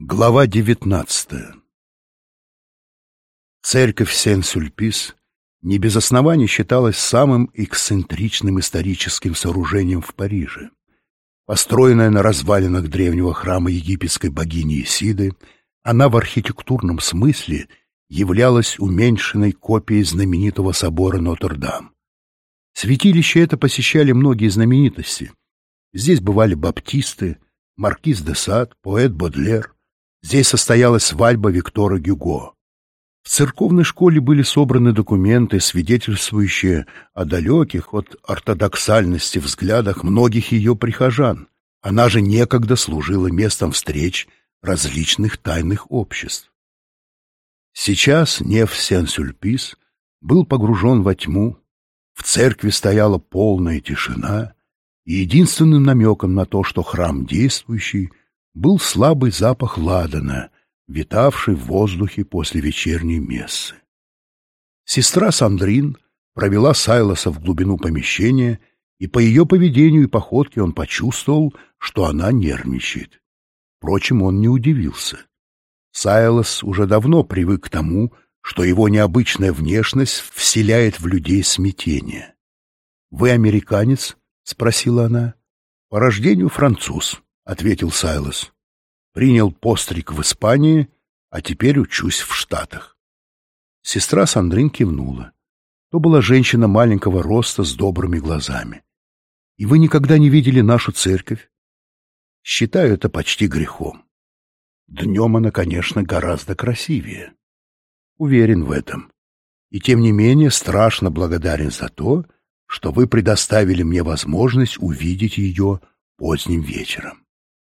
Глава 19. Церковь Сен-Сюльпис не без оснований считалась самым эксцентричным историческим сооружением в Париже. Построенная на развалинах древнего храма египетской богини Исиды, она в архитектурном смысле являлась уменьшенной копией знаменитого собора Нотр-Дам. Святилище это посещали многие знаменитости. Здесь бывали баптисты, маркиз де Сад, поэт Бодлер. Здесь состоялась свадьба Виктора Гюго. В церковной школе были собраны документы, свидетельствующие о далеких от ортодоксальности взглядах многих ее прихожан. Она же некогда служила местом встреч различных тайных обществ. Сейчас неф Сен-Сюльпис был погружен во тьму, в церкви стояла полная тишина, и единственным намеком на то, что храм действующий, был слабый запах ладана, витавший в воздухе после вечерней мессы. Сестра Сандрин провела Сайлоса в глубину помещения, и по ее поведению и походке он почувствовал, что она нервничает. Впрочем, он не удивился. Сайлос уже давно привык к тому, что его необычная внешность вселяет в людей смятение. «Вы американец?» — спросила она. «По рождению француз», — ответил Сайлос. «Принял постриг в Испании, а теперь учусь в Штатах». Сестра Сандрин кивнула. То была женщина маленького роста с добрыми глазами. «И вы никогда не видели нашу церковь?» «Считаю это почти грехом. Днем она, конечно, гораздо красивее. Уверен в этом. И тем не менее страшно благодарен за то, что вы предоставили мне возможность увидеть ее поздним вечером.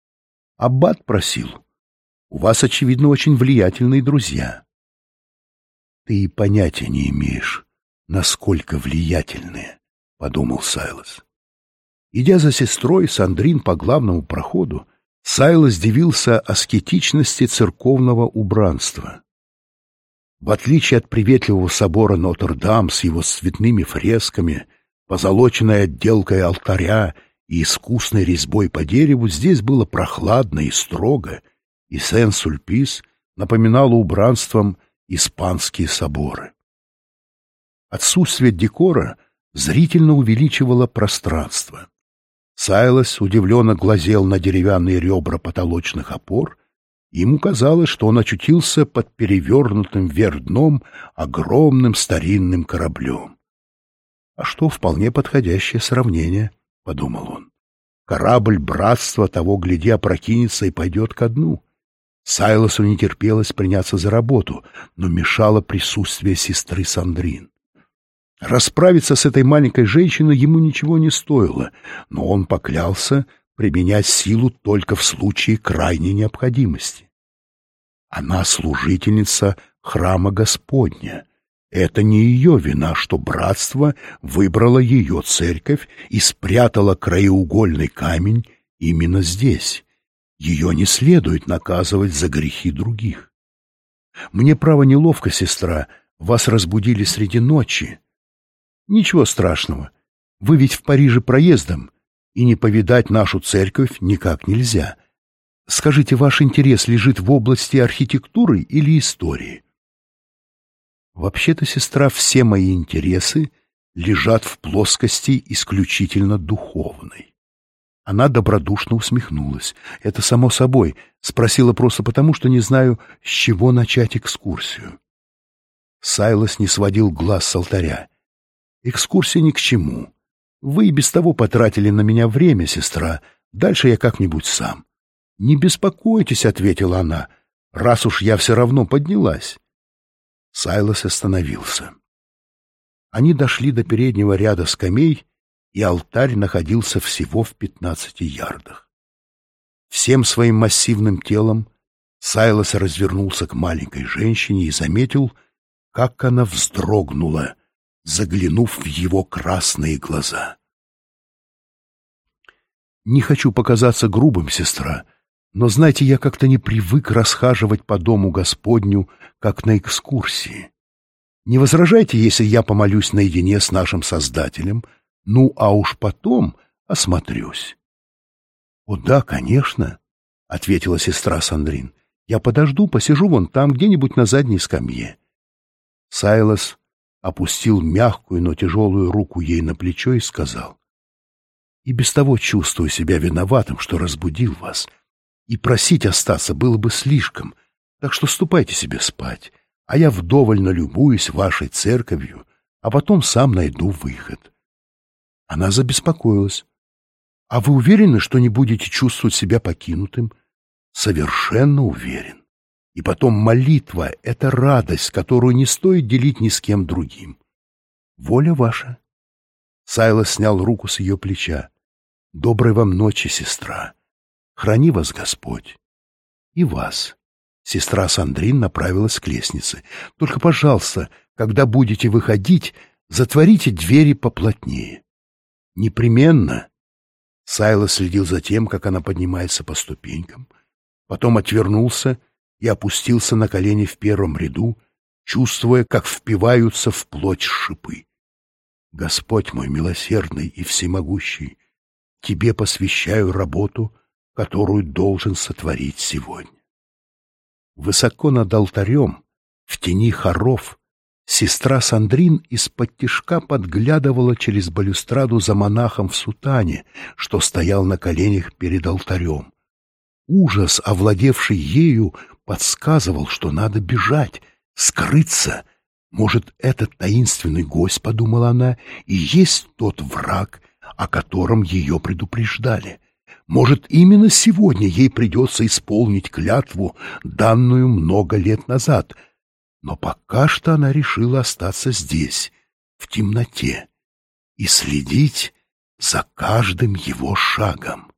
Аббат просил. У вас, очевидно, очень влиятельные друзья». «Ты и понятия не имеешь, насколько влиятельные», — подумал Сайлос. Идя за сестрой Сандрин по главному проходу, Сайлос дивился аскетичности церковного убранства. В отличие от приветливого собора Нотр-Дам с его цветными фресками, позолоченной отделкой алтаря и искусной резьбой по дереву, здесь было прохладно и строго, и Сен-Сюльпис напоминало убранством испанские соборы. Отсутствие декора зрительно увеличивало пространство. Сайлос удивленно глазел на деревянные ребра потолочных опор, и ему казалось, что он очутился под перевернутым вверх дном огромным старинным кораблем. «А что вполне подходящее сравнение», — подумал он. «Корабль братства того, гляди, опрокинется и пойдет ко дну». Сайлосу не терпелось приняться за работу, но мешало присутствие сестры Сандрин. Расправиться с этой маленькой женщиной ему ничего не стоило, но он поклялся применять силу только в случае крайней необходимости. Она служительница храма Господня. Это не ее вина, что братство выбрало ее церковь и спрятало краеугольный камень именно здесь. Ее не следует наказывать за грехи других. Мне, право, неловко, сестра, вас разбудили среди ночи. Ничего страшного, вы ведь в Париже проездом, и не повидать нашу церковь никак нельзя. Скажите, ваш интерес лежит в области архитектуры или истории? Вообще-то, сестра, все мои интересы лежат в плоскости исключительно духовной. Она добродушно усмехнулась. Это само собой. Спросила просто потому, что не знаю, с чего начать экскурсию. Сайлос не сводил глаз с алтаря. Экскурсия ни к чему. Вы и без того потратили на меня время, сестра. Дальше я как-нибудь сам. Не беспокойтесь, — ответила она, — раз уж я все равно поднялась. Сайлос остановился. Они дошли до переднего ряда скамей, и алтарь находился всего в 15 ярдах. Всем своим массивным телом Сайлос развернулся к маленькой женщине и заметил, как она вздрогнула, заглянув в его красные глаза. «Не хочу показаться грубым, сестра, но, знаете, я как-то не привык расхаживать по дому Господню, как на экскурсии. Не возражайте, если я помолюсь наедине с нашим Создателем, ну, а уж потом осмотрюсь». «О да, конечно», — ответила сестра Сандрин. Я подожду, посижу вон там, где-нибудь на задней скамье». Сайлос опустил мягкую, но тяжелую руку ей на плечо и сказал: «И без того чувствую себя виноватым, что разбудил вас, и просить остаться было бы слишком, так что ступайте себе спать, а я вдоволь налюбуюсь вашей церковью, а потом сам найду выход». Она забеспокоилась. «А вы уверены, что не будете чувствовать себя покинутым?» «Совершенно уверен. И потом молитва — это радость, которую не стоит делить ни с кем другим. Воля ваша». Сайлос снял руку с ее плеча. «Доброй вам ночи, сестра. Храни вас Господь. И вас». Сестра Сандрин направилась к лестнице. «Только, пожалуйста, когда будете выходить, затворите двери поплотнее». «Непременно». Сайлос следил за тем, как она поднимается по ступенькам, потом отвернулся и опустился на колени в первом ряду, чувствуя, как впиваются в плоть шипы. «Господь мой милосердный и всемогущий, Тебе посвящаю работу, которую должен сотворить сегодня». Высоко над алтарем, в тени хоров, сестра Сандрин из-под тишка подглядывала через балюстраду за монахом в сутане, что стоял на коленях перед алтарем. Ужас, овладевший ею, подсказывал, что надо бежать, скрыться. «Может, этот таинственный гость, — подумала она, — и есть тот враг, о котором ее предупреждали. Может, именно сегодня ей придется исполнить клятву, данную много лет назад. Но пока что она решила остаться здесь, в темноте, и следить за каждым его шагом.